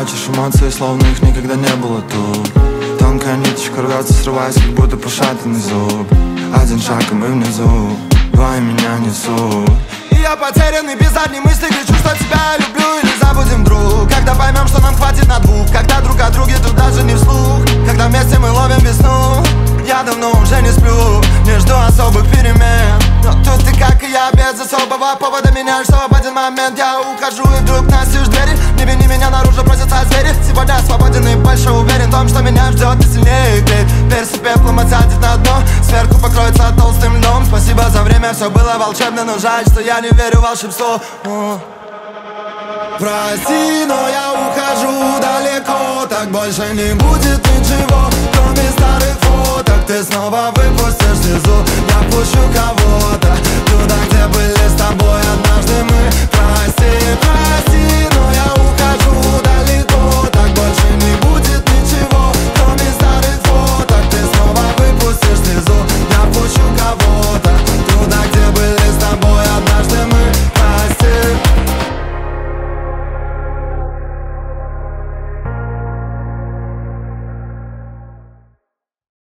прячешь эмоции, словно их никогда не было тут. Тонкая ниточка рвется, срываясь, как будто пошатанный зуб. Один шаг и мы внизу, два и меня несут. И я потерянный, без задней мысли кричу, что тебя люблю. Или забудем, друг, когда поймем, что нам хватит на двух. Когда друг о друге, тут даже не вслух. Когда вместе мы ловим весну. Я давно уже не сплю, не жду особых перемен. Но тут ты, как и я, без особого повода меняешь все. В один момент я ухожу, и вдруг настежь двери. Не вини меня, наружу просятся звери. Сегодня свободен и больше уверен в том, что меня ждет и сильнее клеит. Перси пеплом отсядет на дно, сверху покроется толстым льдом. Спасибо за время, все было волшебно, но жаль, что я не верю в волшебство. Прости, но я ухожу далеко. Так больше не будет ничего, кроме старых фоток. Ты снова выпустишь слезу, я пущу кого-то туда, где были с тобой однажды мы. Прости, прости.